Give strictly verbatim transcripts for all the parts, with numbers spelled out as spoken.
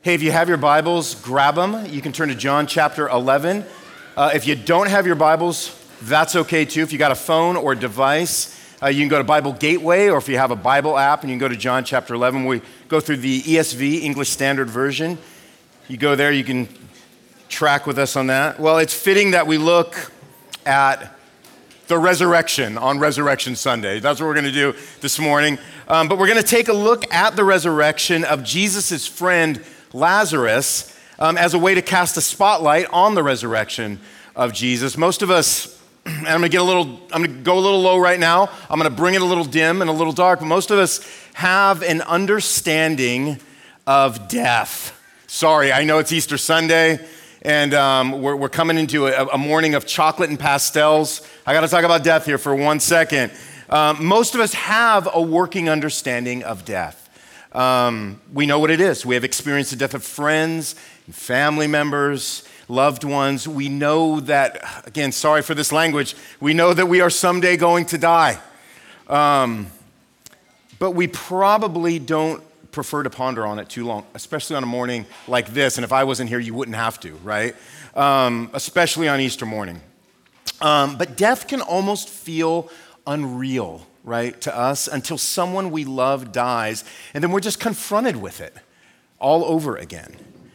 Hey, if you have your Bibles, grab them. You can turn to John chapter eleven. Uh, if you don't have your Bibles, that's okay too. If you got a phone or a device, uh, you can go to Bible Gateway, or if you have a Bible app, and you can go to John chapter eleven. We go through the E S V, English Standard Version. You go there, you can track with us on that. Well, it's fitting that we look at the resurrection on Resurrection Sunday. That's what we're going to do this morning. Um, but we're going to take a look at the resurrection of Jesus' friend Lazarus um, as a way to cast a spotlight on the resurrection of Jesus. Most of us, and I'm going to get a little, I'm going to go a little low right now. I'm going to bring it a little dim and a little dark. But most of us have an understanding of death. Sorry, I know it's Easter Sunday. And um, we're, we're coming into a, a morning of chocolate and pastels. I got to talk about death here for one second. Um, most of us have a working understanding of death. Um, we know what it is. We have experienced the death of friends, family members, loved ones. We know that, again, sorry for this language, we know that we are someday going to die. Um, but we probably don't prefer to ponder on it too long, especially on a morning like this. And if I wasn't here, you wouldn't have to, right? Um, especially on Easter morning. Um, but death can almost feel unreal, right, to us until someone we love dies, and then we're just confronted with it all over again.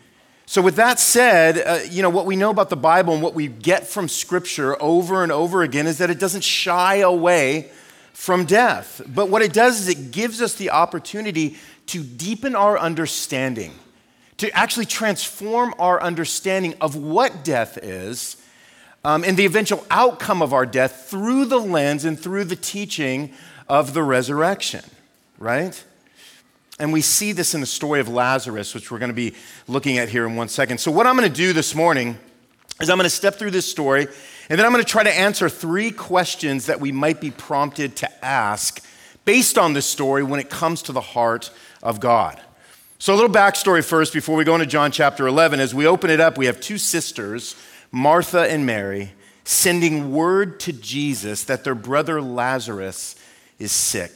So with that said, uh, you know, what we know about the Bible and what we get from Scripture over and over again is that it doesn't shy away from death. But what it does is it gives us the opportunity to deepen our understanding, to actually transform our understanding of what death is um, and the eventual outcome of our death through the lens and through the teaching of the resurrection, right? And we see this in the story of Lazarus, which we're going to be looking at here in one second. So what I'm going to do this morning is I'm going to step through this story, and then I'm going to try to answer three questions that we might be prompted to ask based on this story when it comes to the heart of God. So a little backstory first before we go into John chapter eleven. As we open it up, we have two sisters, Martha and Mary, sending word to Jesus that their brother Lazarus is sick.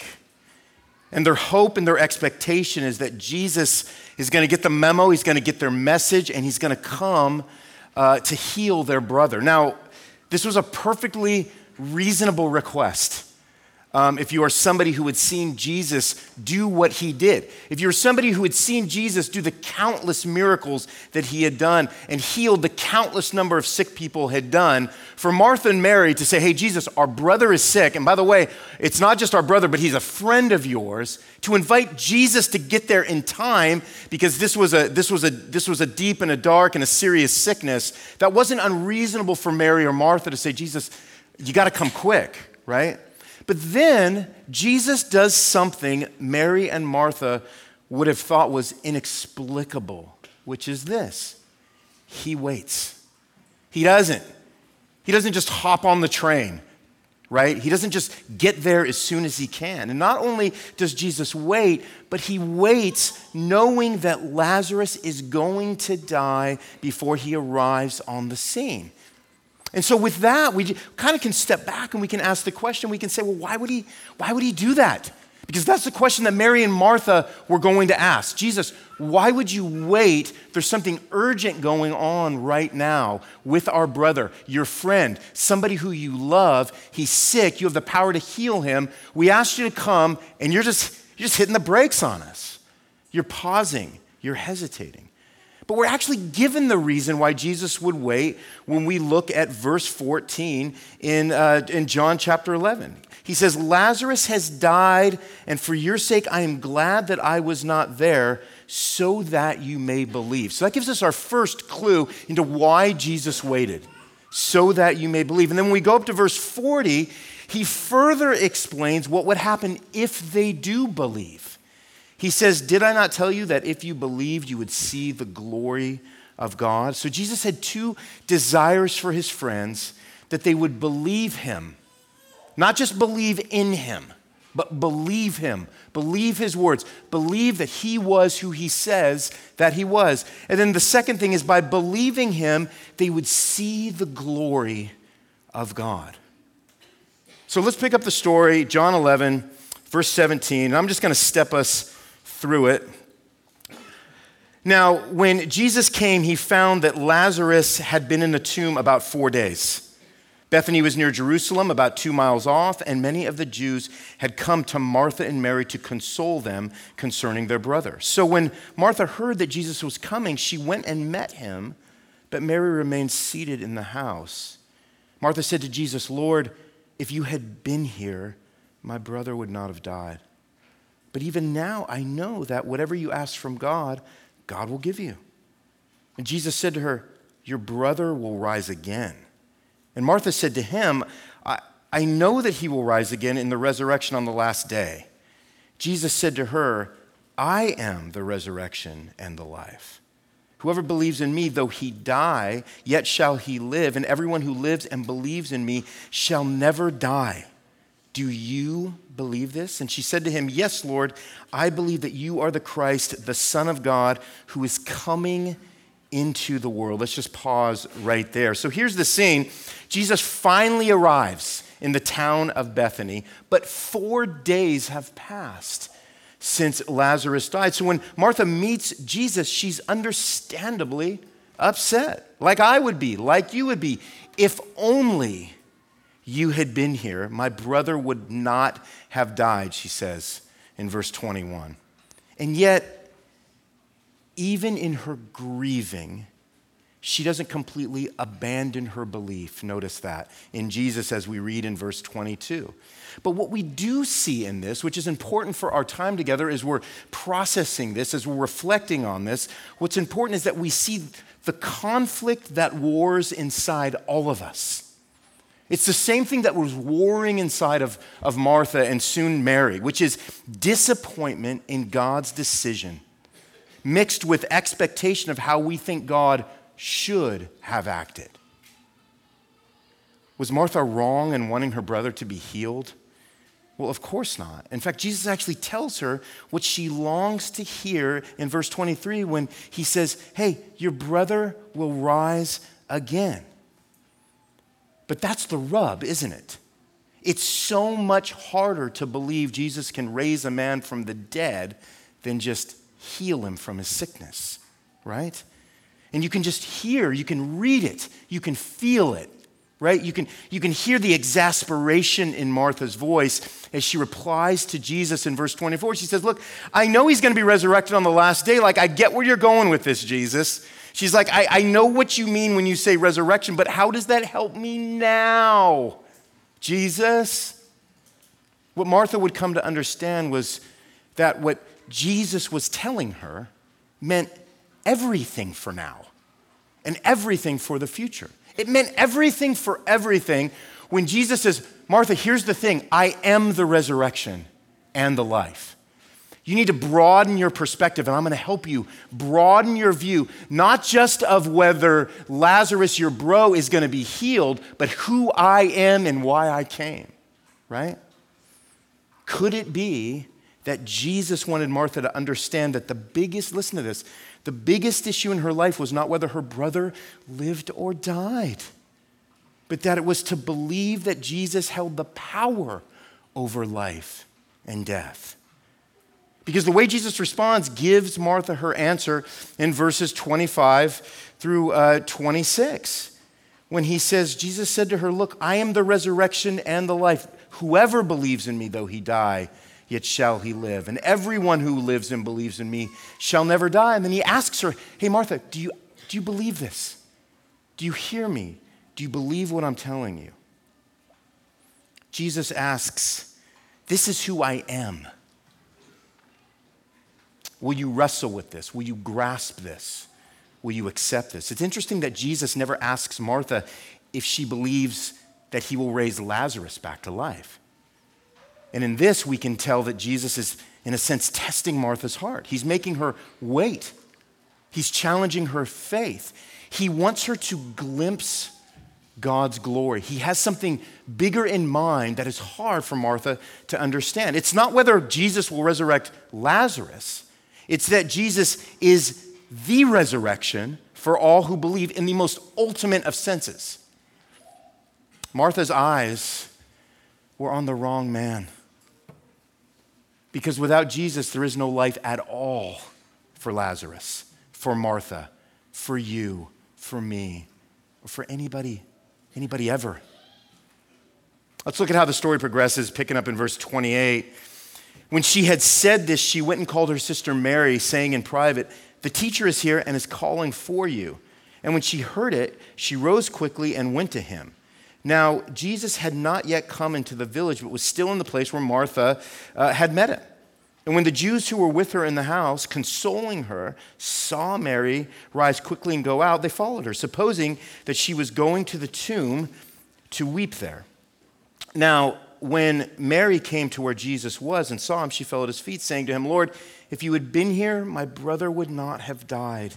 And their hope and their expectation is that Jesus is going to get the memo, he's going to get their message, and he's going to come uh, to heal their brother. Now, this was a perfectly reasonable request. Um, if you are somebody who had seen Jesus do what he did, if you're somebody who had seen Jesus do the countless miracles that he had done and healed the countless number of sick people had done, for Martha and Mary to say, hey, Jesus, our brother is sick. And by the way, it's not just our brother, but he's a friend of yours, to invite Jesus to get there in time because this was a, this was a, this was a deep and a dark and a serious sickness. That wasn't unreasonable for Mary or Martha to say, Jesus, you got to come quick, right? But then Jesus does something Mary and Martha would have thought was inexplicable, which is this. He waits. He doesn't. He doesn't just hop on the train, right? He doesn't just get there as soon as he can. And not only does Jesus wait, but he waits knowing that Lazarus is going to die before he arrives on the scene. And so with that, we kind of can step back and we can ask the question, we can say, well, why would he, why would he do that? Because that's the question that Mary and Martha were going to ask. Jesus, why would you wait? There's something urgent going on right now with our brother, your friend, somebody who you love. He's sick. You have the power to heal him. We asked you to come and you're just, you're just hitting the brakes on us. You're pausing. You're hesitating. But we're actually given the reason why Jesus would wait when we look at verse fourteen in, uh, in John chapter eleven. He says, Lazarus has died, and for your sake I am glad that I was not there, so that you may believe. So that gives us our first clue into why Jesus waited, so that you may believe. And then when we go up to verse forty, he further explains what would happen if they do believe. He says, did I not tell you that if you believed, you would see the glory of God? So Jesus had two desires for his friends, that they would believe him. Not just believe in him, but believe him. Believe his words. Believe that he was who he says that he was. And then the second thing is by believing him, they would see the glory of God. So let's pick up the story, John eleven, verse seventeen. And I'm just going to step us through it. Now, when Jesus came, he found that Lazarus had been in the tomb about four days. Bethany was near Jerusalem, about two miles off, and many of the Jews had come to Martha and Mary to console them concerning their brother. So when Martha heard that Jesus was coming, she went and met him, but Mary remained seated in the house. Martha said to Jesus, "Lord, if you had been here, my brother would not have died. But even now I know that whatever you ask from God, God will give you." And Jesus said to her, "Your brother will rise again." And Martha said to him, I, I know that he will rise again in the resurrection on the last day. Jesus said to her, "I am the resurrection and the life. Whoever believes in me, though he die, yet shall he live. And everyone who lives and believes in me shall never die. Do you believe this?" And she said to him, "Yes, Lord, I believe that you are the Christ, the Son of God, who is coming into the world." Let's just pause right there. So here's the scene. Jesus finally arrives in the town of Bethany, but four days have passed since Lazarus died. So when Martha meets Jesus, she's understandably upset, like I would be, like you would be. "If only you had been here, my brother would not have died," she says in verse twenty-one. And yet, even in her grieving, she doesn't completely abandon her belief. Notice that in Jesus as we read in verse twenty-two. But what we do see in this, which is important for our time together as we're processing this, as we're reflecting on this, what's important is that we see the conflict that wars inside all of us. It's the same thing that was warring inside of, of Martha and soon Mary, which is disappointment in God's decision, mixed with expectation of how we think God should have acted. Was Martha wrong in wanting her brother to be healed? Well, of course not. In fact, Jesus actually tells her what she longs to hear in verse twenty-three when he says, "Hey, your brother will rise again." But that's the rub, isn't it? It's so much harder to believe Jesus can raise a man from the dead than just heal him from his sickness, right? And you can just hear, you can read it, you can feel it, right? You can, you can hear the exasperation in Martha's voice as she replies to Jesus in verse twenty-four. She says, "Look, I know he's going to be resurrected on the last day. Like, I get where you're going with this, Jesus." She's like, I, I know what you mean when you say resurrection, but how does that help me now, Jesus? What Martha would come to understand was that what Jesus was telling her meant everything for now and everything for the future. It meant everything for everything when Jesus says, "Martha, here's the thing. I am the resurrection and the life." You need to broaden your perspective, and I'm going to help you broaden your view, not just of whether Lazarus, your bro, is going to be healed, but who I am and why I came, right? Could it be that Jesus wanted Martha to understand that the biggest, listen to this, the biggest issue in her life was not whether her brother lived or died, but that it was to believe that Jesus held the power over life and death? Because the way Jesus responds gives Martha her answer in verses twenty-five through uh, twenty-six. When he says, Jesus said to her, "Look, I am the resurrection and the life. Whoever believes in me, though he die, yet shall he live. And everyone who lives and believes in me shall never die." And then he asks her, "Hey, Martha, do you, do you believe this? Do you hear me? Do you believe what I'm telling you?" Jesus asks, "This is who I am. Will you wrestle with this? Will you grasp this? Will you accept this?" It's interesting that Jesus never asks Martha if she believes that he will raise Lazarus back to life. And in this, we can tell that Jesus is, in a sense, testing Martha's heart. He's making her wait. He's challenging her faith. He wants her to glimpse God's glory. He has something bigger in mind that is hard for Martha to understand. It's not whether Jesus will resurrect Lazarus. It's that Jesus is the resurrection for all who believe in the most ultimate of senses. Martha's eyes were on the wrong man. Because without Jesus, there is no life at all for Lazarus, for Martha, for you, for me, or for anybody, anybody ever. Let's look at how the story progresses, picking up in verse twenty-eight. When she had said this, she went and called her sister Mary, saying in private, "The teacher is here and is calling for you." And when she heard it, she rose quickly and went to him. Now, Jesus had not yet come into the village, but was still in the place where Martha uh, had met him. And when the Jews who were with her in the house, consoling her, saw Mary rise quickly and go out, they followed her, supposing that she was going to the tomb to weep there. Now, when Mary came to where Jesus was and saw him, she fell at his feet, saying to him, "Lord, if you had been here, my brother would not have died."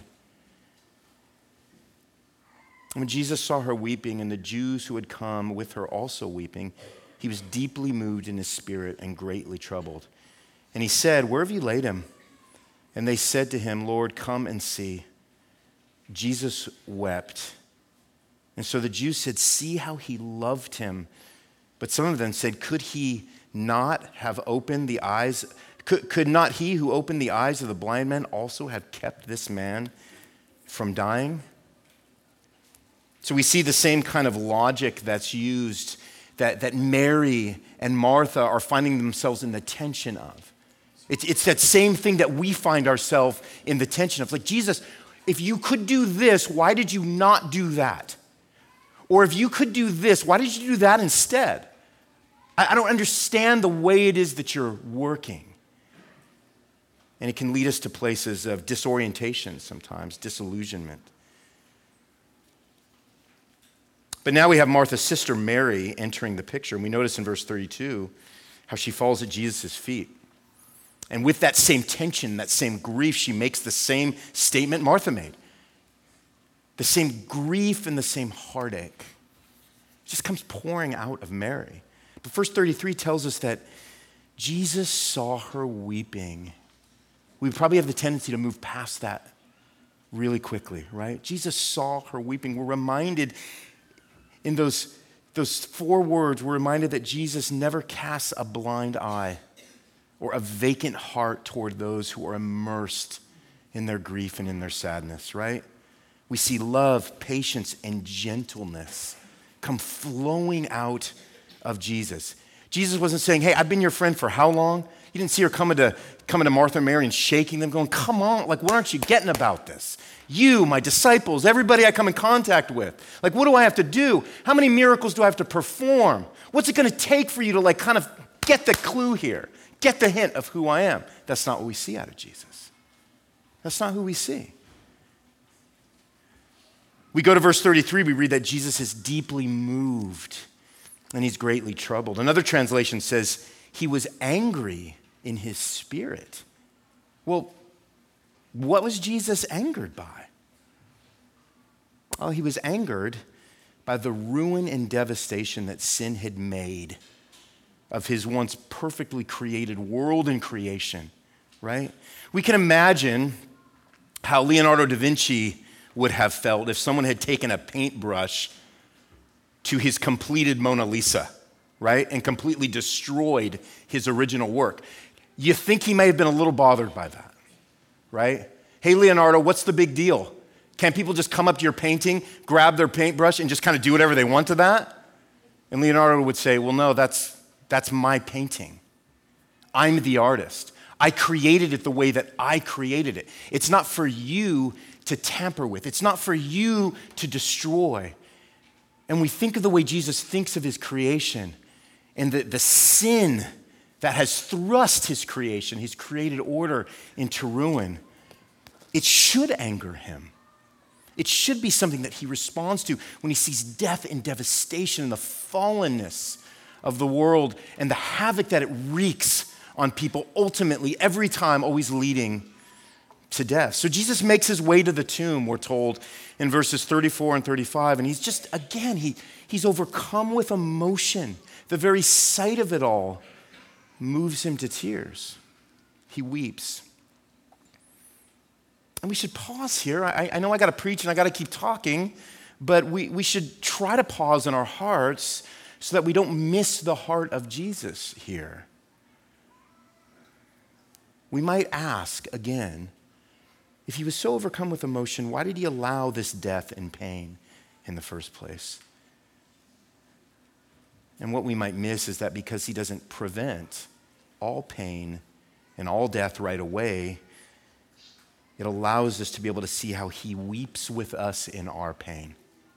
When Jesus saw her weeping and the Jews who had come with her also weeping, he was deeply moved in his spirit and greatly troubled. And he said, "Where have you laid him?" And they said to him, "Lord, come and see." Jesus wept. And so the Jews said, "See how he loved him." But some of them said, "Could he not have opened the eyes? Could, could not he who opened the eyes of the blind men also have kept this man from dying?" So we see the same kind of logic that's used, that, that Mary and Martha are finding themselves in the tension of. It's, it's that same thing that we find ourselves in the tension of. Like, Jesus, if you could do this, why did you not do that? Or if you could do this, why did you do that instead? I, I don't understand the way it is that you're working. And it can lead us to places of disorientation sometimes, disillusionment. But now we have Martha's sister Mary entering the picture. And we notice in verse thirty-two how she falls at Jesus' feet. And with that same tension, that same grief, she makes the same statement Martha made. The same grief and the same heartache. It just comes pouring out of Mary. But verse thirty-three tells us that Jesus saw her weeping. We probably have the tendency to move past that really quickly, right? Jesus saw her weeping. We're reminded in those, those four words, we're reminded that Jesus never casts a blind eye or a vacant heart toward those who are immersed in their grief and in their sadness, right? We see love, patience, and gentleness come flowing out of Jesus. Jesus wasn't saying, "Hey, I've been your friend for how long?" You didn't see her coming to, coming to Martha and Mary and shaking them, going, "Come on, like, what aren't you getting about this? You, my disciples, everybody I come in contact with. Like, what do I have to do? How many miracles do I have to perform? What's it going to take for you to, like, kind of get the clue here, get the hint of who I am?" That's not what we see out of Jesus. That's not who we see. We go to verse thirty-three, we read that Jesus is deeply moved and he's greatly troubled. Another translation says he was angry in his spirit. Well, what was Jesus angered by? Well, he was angered by the ruin and devastation that sin had made of his once perfectly created world and creation, right? We can imagine how Leonardo da Vinci would have felt if someone had taken a paintbrush to his completed Mona Lisa, right? And completely destroyed his original work. You think he may have been a little bothered by that, right? "Hey, Leonardo, what's the big deal? Can't people just come up to your painting, grab their paintbrush, and just kind of do whatever they want to that?" And Leonardo would say, "Well, no, that's, that's my painting. I'm the artist. I created it the way that I created it. It's not for you to tamper with. It's not for you to destroy." And we think of the way Jesus thinks of his creation and the, the sin that has thrust his creation, his created order, into ruin. It should anger him. It should be something that he responds to when he sees death and devastation and the fallenness of the world and the havoc that it wreaks on people, ultimately, every time, always leading to death. So Jesus makes his way to the tomb, we're told in verses thirty-four and thirty-five, and he's just, again, he, he's overcome with emotion. The very sight of it all moves him to tears. He weeps. And we should pause here. I, I know I got to preach and I got to keep talking, but we, we should try to pause in our hearts so that we don't miss the heart of Jesus here. We might ask again, If he was so overcome with emotion, why did he allow this death and pain in the first place? And what we might miss is that because he doesn't prevent all pain and all death right away, it allows us to be able to see how he weeps with us in our pain,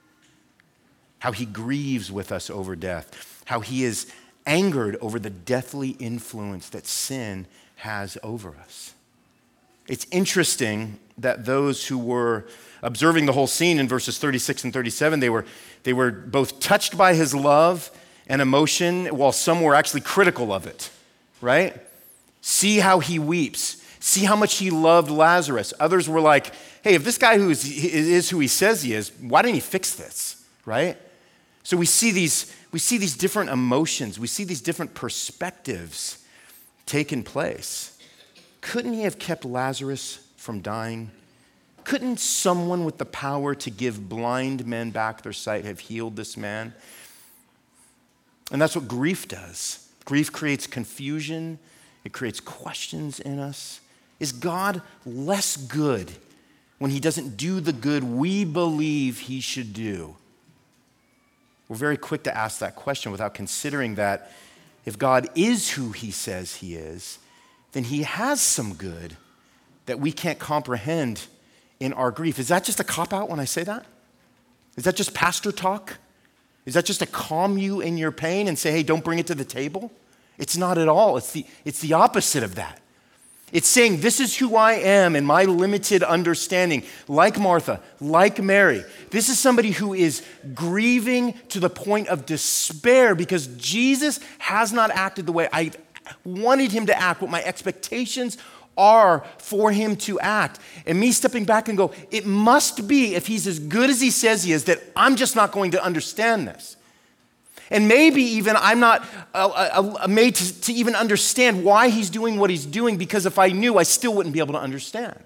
how he grieves with us over death, how he is angered over the deathly influence that sin has over us. It's interesting that those who were observing the whole scene in verses thirty-six and thirty-seven, they were, they were both touched by his love and emotion, while some were actually critical of it, right? See how he weeps. See how much he loved Lazarus. Others were like, hey, if this guy who is, is who he says he is, why didn't he fix this, right? So we see these, we see these different emotions. We see these different perspectives taking place. Couldn't he have kept Lazarus from dying? Couldn't someone with the power to give blind men back their sight have healed this man? And that's what grief does. Grief creates confusion. It creates questions in us. Is God less good when he doesn't do the good we believe he should do? We're very quick to ask that question without considering that if God is who he says he is, then he has some good that we can't comprehend in our grief. Is that just a cop-out when I say that? Is that just pastor talk? Is that just to calm you in your pain and say, hey, don't bring it to the table? It's not at all. It's the, it's the opposite of that. It's saying, this is who I am in my limited understanding, like Martha, like Mary. This is somebody who is grieving to the point of despair because Jesus has not acted the way I wanted him to act, what my expectations are for him to act. And me stepping back and go, it must be, if he's as good as he says he is, that I'm just not going to understand this. And maybe even I'm not uh, uh, made to, to even understand why he's doing what he's doing, because if I knew, I still wouldn't be able to understand.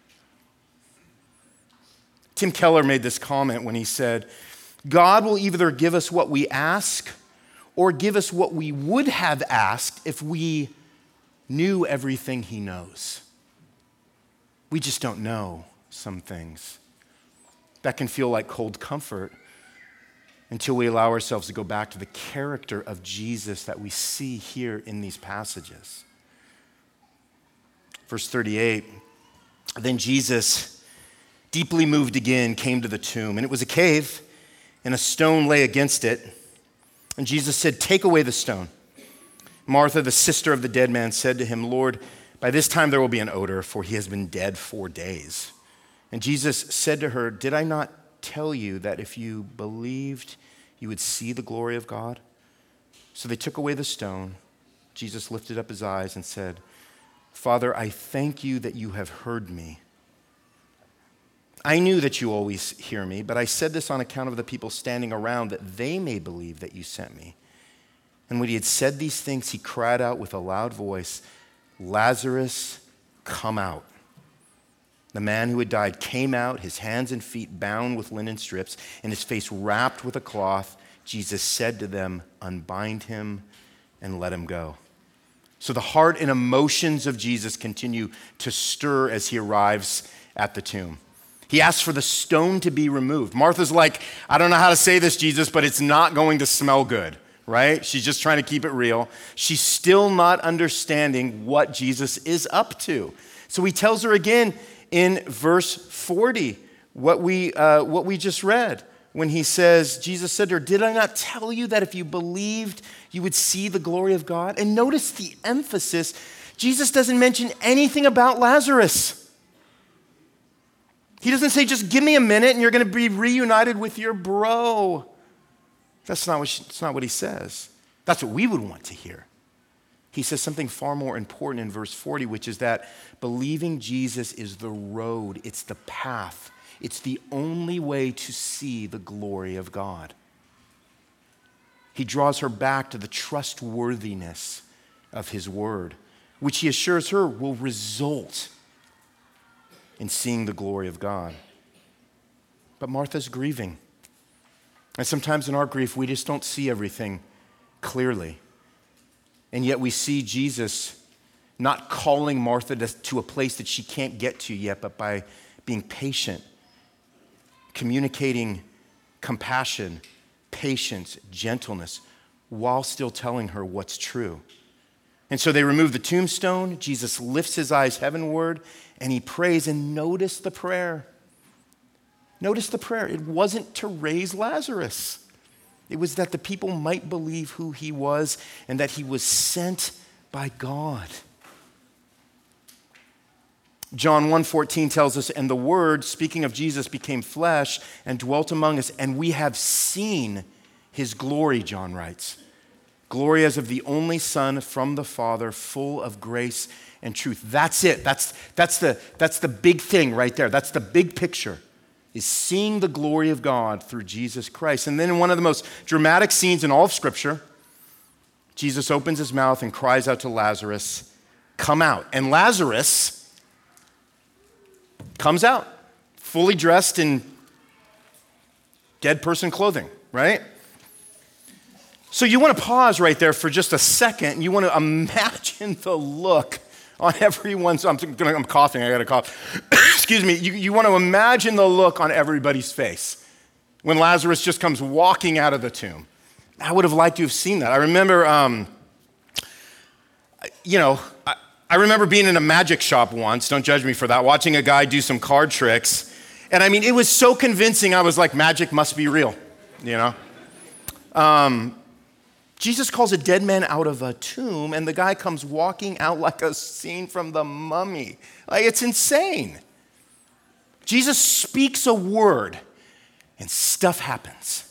Tim Keller made this comment when he said, God will either give us what we ask or give us what we would have asked if we knew everything he knows. We just don't know some things. That can feel like cold comfort until we allow ourselves to go back to the character of Jesus that we see here in these passages. Verse thirty-eight, then Jesus, deeply moved again, came to the tomb, and it was a cave, and a stone lay against it. And Jesus said, take away the stone. Martha, the sister of the dead man, said to him, Lord, by this time there will be an odor, for he has been dead four days. And Jesus said to her, did I not tell you that if you believed, you would see the glory of God? So they took away the stone. Jesus lifted up his eyes and said, Father, I thank you that you have heard me. I knew that you always hear me, but I said this on account of the people standing around, that they may believe that you sent me. And when he had said these things, he cried out with a loud voice, Lazarus, come out. The man who had died came out, his hands and feet bound with linen strips, and his face wrapped with a cloth. Jesus said to them, unbind him and let him go. So the heart and emotions of Jesus continue to stir as he arrives at the tomb. He asks for the stone to be removed. Martha's like, I don't know how to say this, Jesus, but it's not going to smell good, right? She's just trying to keep it real. She's still not understanding what Jesus is up to. So he tells her again in verse forty, what we, uh, what we just read, when he says, Jesus said to her, did I not tell you that if you believed, you would see the glory of God? And notice the emphasis. Jesus doesn't mention anything about Lazarus. He doesn't say, just give me a minute and you're going to be reunited with your bro. That's not what she, that's not what he says. That's what we would want to hear. He says something far more important in verse forty, which is that believing Jesus is the road, it's the path, it's the only way to see the glory of God. He draws her back to the trustworthiness of his word, which he assures her will result in seeing the glory of God. But Martha's grieving. And sometimes in our grief, we just don't see everything clearly. And yet we see Jesus not calling Martha to, to a place that she can't get to yet, but by being patient, communicating compassion, patience, gentleness, while still telling her what's true. And so they remove the tombstone. Jesus lifts his eyes heavenward and he prays. And notice the prayer. Notice the prayer. It wasn't to raise Lazarus. It was that the people might believe who he was and that he was sent by God. John one fourteen tells us, and the Word, speaking of Jesus, became flesh and dwelt among us, and we have seen his glory, John writes. Glory as of the only Son from the Father, full of grace and truth. That's it. That's, that's, the, that's the big thing right there. That's the big picture, is seeing the glory of God through Jesus Christ. And then in one of the most dramatic scenes in all of Scripture, Jesus opens his mouth and cries out to Lazarus, come out. And Lazarus comes out, fully dressed in dead person clothing, right? So you want to pause right there for just a second, and you want to imagine the look on everyone's, I'm, gonna, I'm coughing, I got to cough. Excuse me. You, you want to imagine the look on everybody's face when Lazarus just comes walking out of the tomb. I would have liked to have seen that. I remember, um, you know, I, I remember being in a magic shop once, don't judge me for that, watching a guy do some card tricks. And I mean, it was so convincing, I was like, magic must be real, you know? Um, Jesus calls a dead man out of a tomb, and the guy comes walking out like a scene from The Mummy. Like, it's insane. Jesus speaks a word, and stuff happens.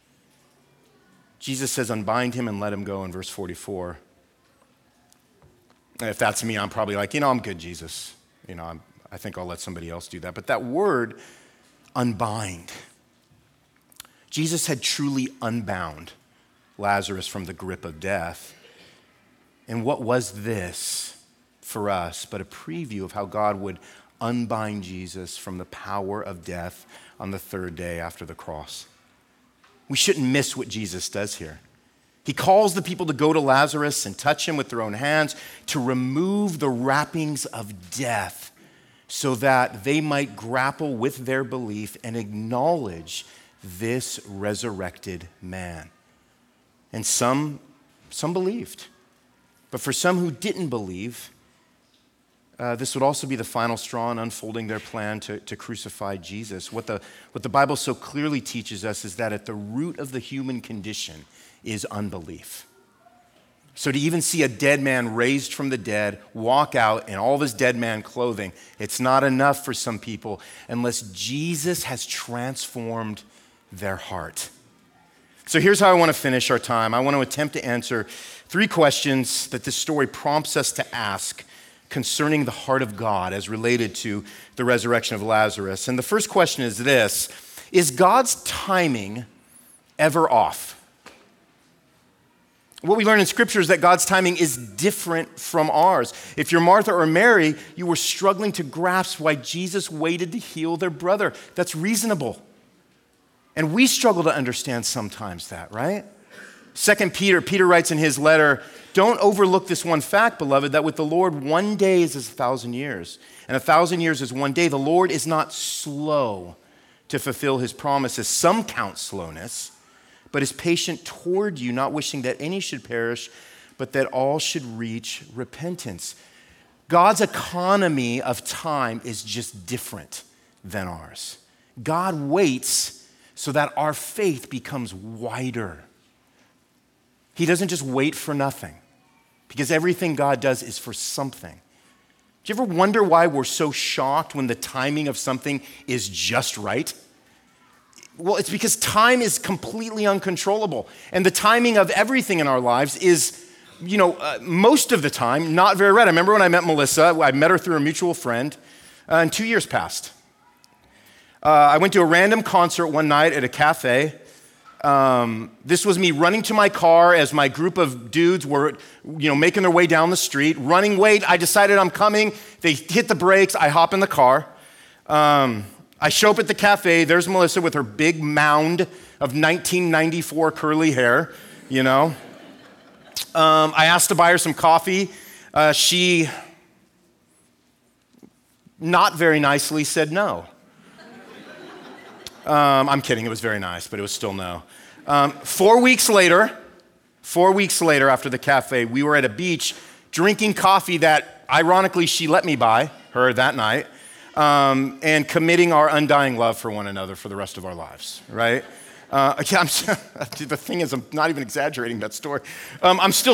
Jesus says, unbind him and let him go in verse forty-four. And if that's me, I'm probably like, you know, I'm good, Jesus. You know, I'm, I think I'll let somebody else do that. But that word, unbind. Jesus had truly unbound Lazarus from the grip of death. And what was this for us but a preview of how God would unbind Jesus from the power of death on the third day after the cross? We shouldn't miss what Jesus does here. He calls the people to go to Lazarus and touch him with their own hands to remove the wrappings of death so that they might grapple with their belief and acknowledge this resurrected man. And some, some believed. But for some who didn't believe, uh, this would also be the final straw in unfolding their plan to, to crucify Jesus. What the, what the Bible so clearly teaches us is that at the root of the human condition is unbelief. So to even see a dead man raised from the dead walk out in all of his dead man clothing, it's not enough for some people unless Jesus has transformed their heart. So here's how I want to finish our time. I want to attempt to answer three questions that this story prompts us to ask concerning the heart of God as related to the resurrection of Lazarus. And the first question is this: is God's timing ever off? What we learn in Scripture is that God's timing is different from ours. If you're Martha or Mary, you were struggling to grasp why Jesus waited to heal their brother. That's reasonable. And we struggle to understand sometimes that, right? Second Peter, Peter writes in his letter, don't overlook this one fact, beloved, that with the Lord one day is as a thousand years, and a thousand years is one day. The Lord is not slow to fulfill his promises. Some count slowness, but is patient toward you, not wishing that any should perish, but that all should reach repentance. God's economy of time is just different than ours. God waits so that our faith becomes wider. He doesn't just wait for nothing, because everything God does is for something. Do you ever wonder why we're so shocked when the timing of something is just right? Well, it's because time is completely uncontrollable. And the timing of everything in our lives is, you know, uh, most of the time, not very right. I remember when I met Melissa, I met her through a mutual friend, uh, and two years passed. Uh, I went to a random concert one night at a cafe. Um, this was me running to my car as my group of dudes were, you know, making their way down the street. Running, wait, I decided I'm coming. They hit the brakes. I hop in the car. Um, I show up at the cafe. There's Melissa with her big mound of nineteen ninety-four curly hair, you know. Um, I asked to buy her some coffee. Uh, she not very nicely said no. Um, I'm kidding, it was very nice, but it was still no. Um, four weeks later, four weeks later after the cafe, we were at a beach drinking coffee that ironically she let me buy, her that night, um, and committing our undying love for one another for the rest of our lives, right? Uh, yeah, I'm, the thing is, I'm not even exaggerating that story. Um, I'm still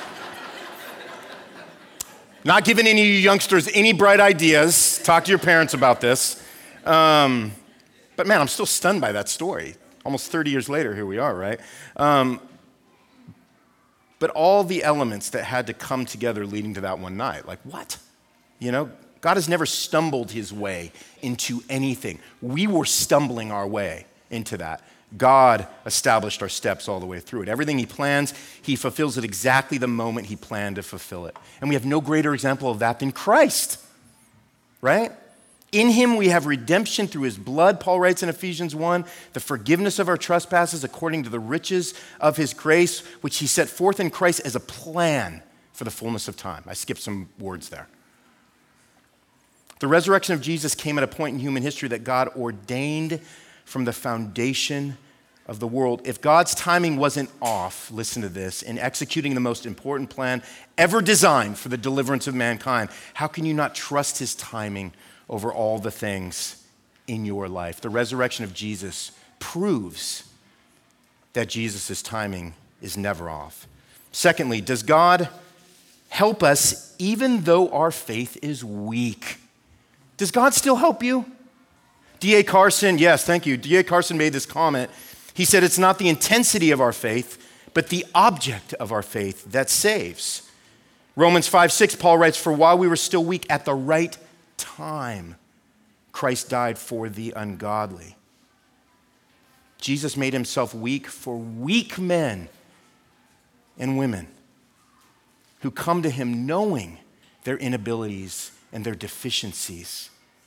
not giving any of you youngsters any bright ideas. Talk to your parents about this. Um, But man, I'm still stunned by that story. Almost thirty years later, here we are, right? Um, but all the elements that had to come together leading to that one night, like what? You know, God has never stumbled his way into anything. We were stumbling our way into that. God established our steps all the way through it. Everything he plans, he fulfills it exactly the moment he planned to fulfill it. And we have no greater example of that than Christ, right? In him we have redemption through his blood, Paul writes in Ephesians one, the forgiveness of our trespasses according to the riches of his grace, which he set forth in Christ as a plan for the fullness of time. I skipped some words there. The resurrection of Jesus came at a point in human history that God ordained from the foundation of the world. If God's timing wasn't off, listen to this, in executing the most important plan ever designed for the deliverance of mankind, how can you not trust his timing over all the things in your life? The resurrection of Jesus proves that Jesus' timing is never off. Secondly, does God help us even though our faith is weak? Does God still help you? D A Carson, yes, thank you. D A Carson made this comment. He said, it's not the intensity of our faith, but the object of our faith that saves. Romans five six, Paul writes, for while we were still weak, at the right time, Christ died for the ungodly. Jesus made himself weak for weak men and women who come to him knowing their inabilities and their deficiencies.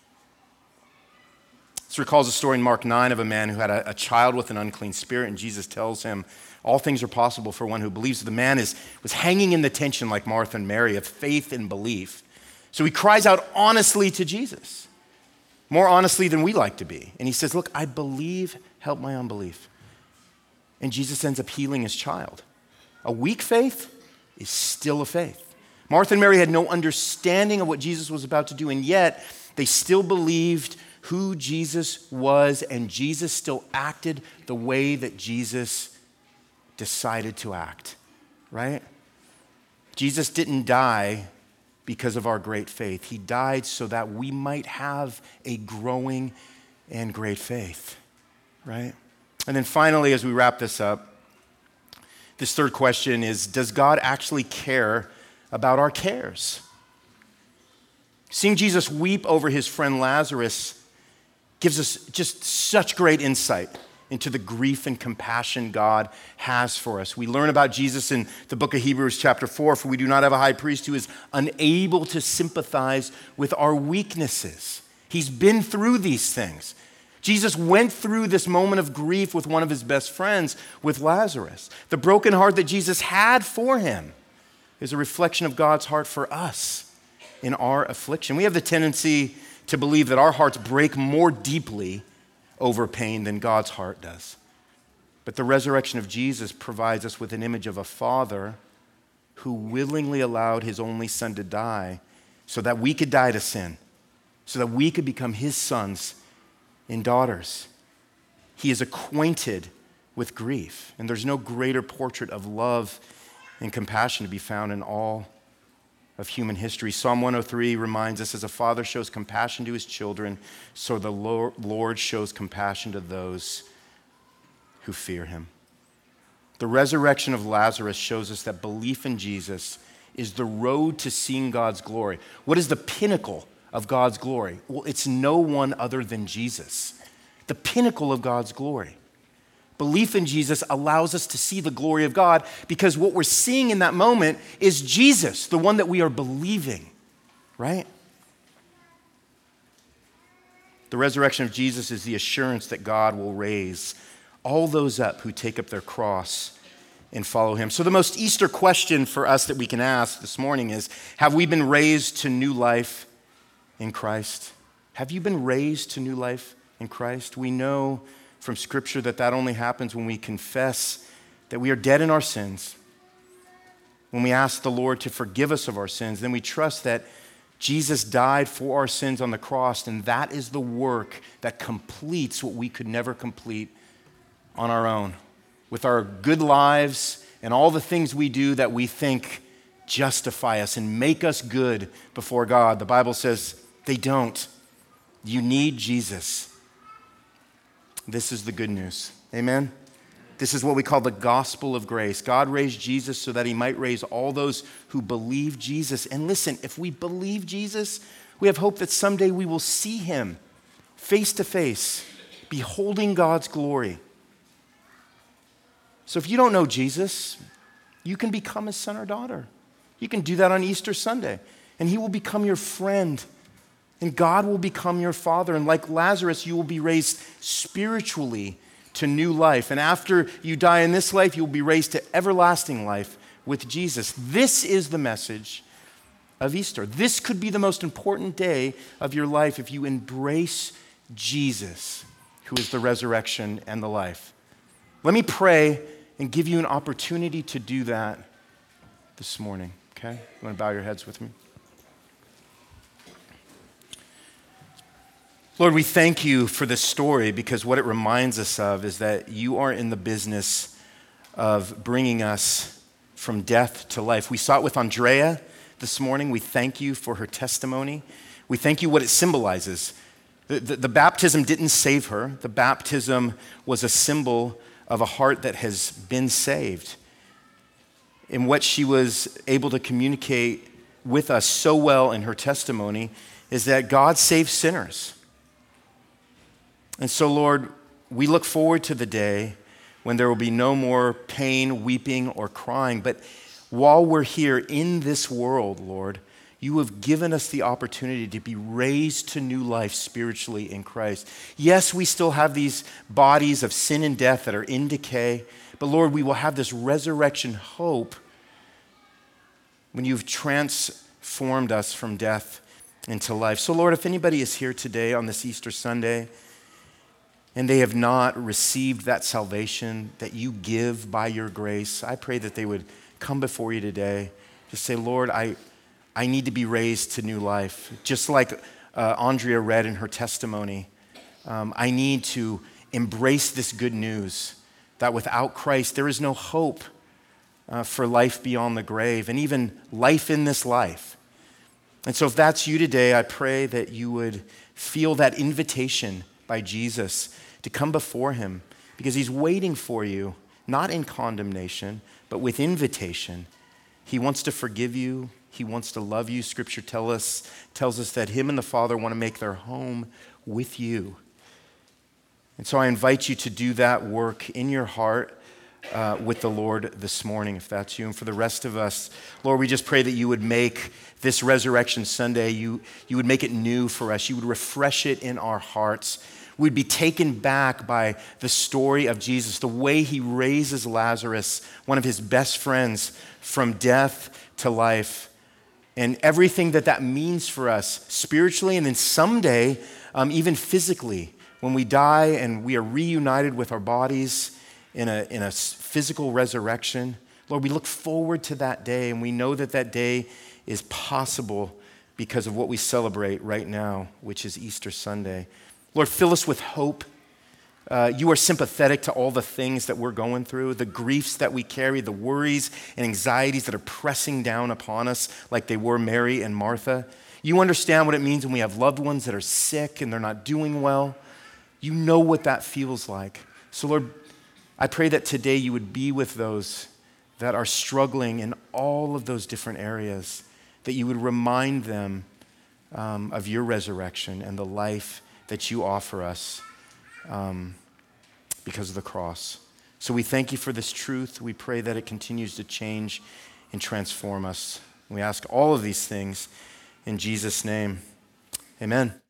This recalls a story in Mark nine of a man who had a, a child with an unclean spirit, and Jesus tells him, all things are possible for one who believes. The man is, was hanging in the tension like Martha and Mary of faith and belief. So he cries out honestly to Jesus, more honestly than we like to be. And he says, look, I believe, help my unbelief. And Jesus ends up healing his child. A weak faith is still a faith. Martha and Mary had no understanding of what Jesus was about to do, and yet they still believed who Jesus was, and Jesus still acted the way that Jesus decided to act, right? Jesus didn't die because of our great faith. He died so that we might have a growing and great faith, right? And then finally, as we wrap this up, this third question is, does God actually care about our cares? Seeing Jesus weep over his friend Lazarus gives us just such great insight into the grief and compassion God has for us. We learn about Jesus in the book of Hebrews chapter four, for we do not have a high priest who is unable to sympathize with our weaknesses. He's been through these things. Jesus went through this moment of grief with one of his best friends, with Lazarus. The broken heart that Jesus had for him is a reflection of God's heart for us in our affliction. We have the tendency to believe that our hearts break more deeply over pain than God's heart does. But the resurrection of Jesus provides us with an image of a father who willingly allowed his only son to die so that we could die to sin, so that we could become his sons and daughters. He is acquainted with grief, and there's no greater portrait of love and compassion to be found in all of human history. Psalm one oh three reminds us, as a father shows compassion to his children, so the Lord shows compassion to those who fear him. The resurrection of Lazarus shows us that belief in Jesus is the road to seeing God's glory. What is the pinnacle of God's glory? Well, it's no one other than Jesus. The pinnacle of God's glory. Belief in Jesus allows us to see the glory of God because what we're seeing in that moment is Jesus, the one that we are believing, right? The resurrection of Jesus is the assurance that God will raise all those up who take up their cross and follow him. So the most Easter question for us that we can ask this morning is, have we been raised to new life in Christ? Have you been raised to new life in Christ? We know from Scripture that that only happens when we confess that we are dead in our sins. When we ask the Lord to forgive us of our sins, then we trust that Jesus died for our sins on the cross, and that is the work that completes what we could never complete on our own. With our good lives and all the things we do that we think justify us and make us good before God, the Bible says they don't. You need Jesus. This is the good news. Amen? This is what we call the gospel of grace. God raised Jesus so that he might raise all those who believe Jesus. And listen, if we believe Jesus, we have hope that someday we will see him face to face, beholding God's glory. So if you don't know Jesus, you can become his son or daughter. You can do that on Easter Sunday, and he will become your friend, and God will become your father. And like Lazarus, you will be raised spiritually to new life. And after you die in this life, you will be raised to everlasting life with Jesus. This is the message of Easter. This could be the most important day of your life if you embrace Jesus, who is the resurrection and the life. Let me pray and give you an opportunity to do that this morning, okay? You want to bow your heads with me? Lord, we thank you for this story because what it reminds us of is that you are in the business of bringing us from death to life. We saw it with Andrea this morning. We thank you for her testimony. We thank you what it symbolizes. The, the, the baptism didn't save her. The baptism was a symbol of a heart that has been saved. And what she was able to communicate with us so well in her testimony is that God saves sinners. And so, Lord, we look forward to the day when there will be no more pain, weeping, or crying. But while we're here in this world, Lord, you have given us the opportunity to be raised to new life spiritually in Christ. Yes, we still have these bodies of sin and death that are in decay, but Lord, we will have this resurrection hope when you've transformed us from death into life. So, Lord, if anybody is here today on this Easter Sunday, and they have not received that salvation that you give by your grace, I pray that they would come before you today. Just say, Lord, I, I need to be raised to new life. Just like uh, Andrea read in her testimony, um, I need to embrace this good news that without Christ, there is no hope uh, for life beyond the grave and even life in this life. And so if that's you today, I pray that you would feel that invitation by Jesus to come before him because he's waiting for you, not in condemnation, but with invitation. He wants to forgive you. He wants to love you. Scripture tell us, tells us that him and the Father want to make their home with you. And so I invite you to do that work in your heart uh, with the Lord this morning, if that's you. And for the rest of us, Lord, we just pray that you would make this Resurrection Sunday, you, you would make it new for us. You would refresh it in our hearts. We'd be taken back by the story of Jesus, the way he raises Lazarus, one of his best friends, from death to life, and everything that that means for us spiritually, and then someday, um, even physically, when we die and we are reunited with our bodies in a, in a physical resurrection. Lord, we look forward to that day, and we know that that day is possible because of what we celebrate right now, which is Easter Sunday. Lord, fill us with hope. Uh, you are sympathetic to all the things that we're going through, the griefs that we carry, the worries and anxieties that are pressing down upon us like they were Mary and Martha. You understand what it means when we have loved ones that are sick and they're not doing well. You know what that feels like. So Lord, I pray that today you would be with those that are struggling in all of those different areas, that you would remind them um, of your resurrection and the life that you offer us um, because of the cross. So we thank you for this truth. We pray that it continues to change and transform us. We ask all of these things in Jesus' name. Amen.